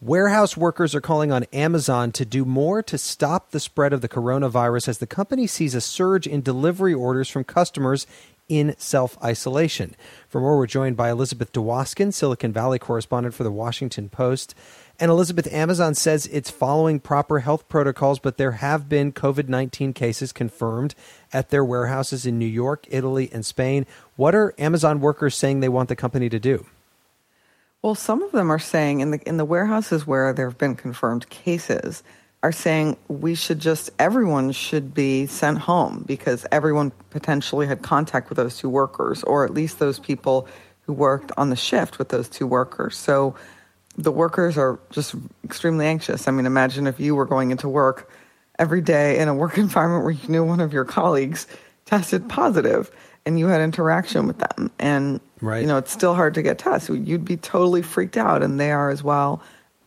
Warehouse workers are calling on Amazon to do more to stop the spread of the coronavirus as the company sees a surge in delivery orders from customers in self-isolation. For more, we're joined by Elizabeth Dwoskin, Silicon Valley correspondent for The Washington Post. And Elizabeth, Amazon says it's following proper health protocols, but there have been COVID-19 cases confirmed at their warehouses in New York, Italy, and Spain. What are Amazon workers saying they want the company to do? Well, some of them are saying in the warehouses where there have been confirmed cases are saying everyone should be sent home because everyone potentially had contact with those two workers, or at least those people who worked on the shift with those two workers. So the workers are just extremely anxious. I mean, imagine if you were going into work every day in a work environment where you knew one of your colleagues tested positive and you had interaction with them. And, right. It's still hard to get tests. You'd be totally freaked out, and they are as well.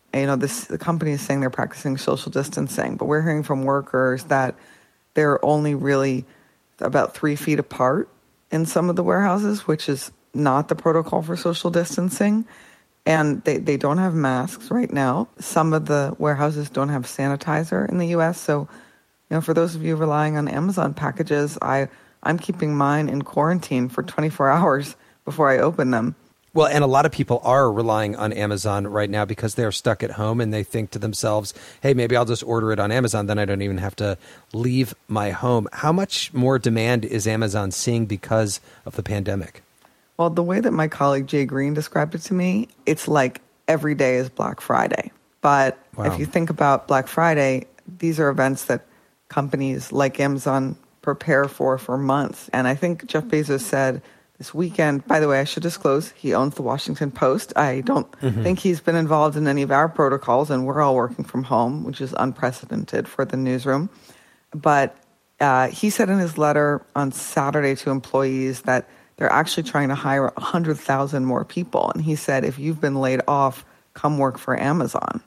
The company is saying they're practicing social distancing, but we're hearing from workers that they're only really about 3 feet apart in some of the warehouses, which is not the protocol for social distancing. And they don't have masks right now. Some of the warehouses don't have sanitizer in the U.S. So, for those of you relying on Amazon packages, I'm keeping mine in quarantine for 24 hours before I open them. Well, and a lot of people are relying on Amazon right now because they're stuck at home and they think to themselves, hey, maybe I'll just order it on Amazon. Then I don't even have to leave my home. How much more demand is Amazon seeing because of the pandemic? Well, the way that my colleague Jay Green described it to me, it's like every day is Black Friday. But Wow. If you think about Black Friday, these are events that companies like Amazon prepare for months. And I think Jeff Bezos said this weekend, by the way, I should disclose, he owns the Washington Post. I don't think he's been involved in any of our protocols, and we're all working from home, which is unprecedented for the newsroom. But he said in his letter on Saturday to employees that they're actually trying to hire 100,000 more people. And he said, if you've been laid off, come work for Amazon.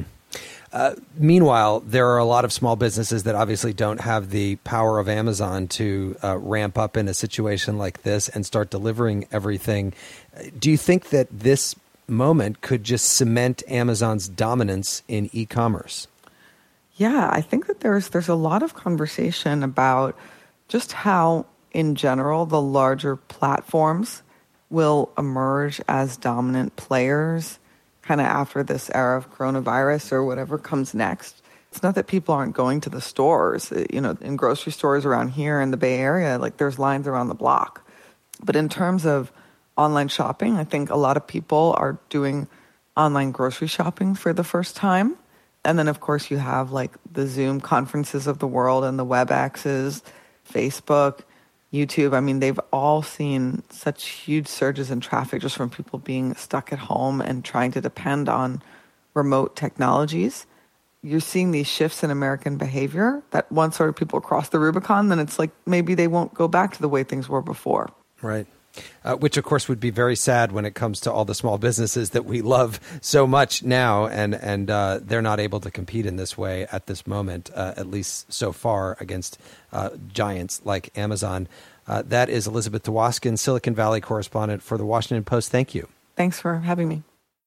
Meanwhile, there are a lot of small businesses that obviously don't have the power of Amazon to ramp up in a situation like this and start delivering everything. Do you think that this moment could just cement Amazon's dominance in e-commerce? Yeah, I think that there's a lot of conversation about just how, in general, the larger platforms will emerge as dominant players kind of after this era of coronavirus or whatever comes next. It's not that people aren't going to the stores, in grocery stores around here in the Bay Area, like there's lines around the block. But in terms of online shopping, I think a lot of people are doing online grocery shopping for the first time. And then, of course, you have like the Zoom conferences of the world and the WebExes, Facebook, YouTube. I mean, they've all seen such huge surges in traffic just from people being stuck at home and trying to depend on remote technologies. You're seeing these shifts in American behavior that once sort of people cross the Rubicon, then it's like maybe they won't go back to the way things were before. Right. Which, of course, would be very sad when it comes to all the small businesses that we love so much now, and they're not able to compete in this way at this moment, at least so far, against giants like Amazon. That is Elizabeth Dwoskin, Silicon Valley correspondent for The Washington Post. Thank you. Thanks for having me.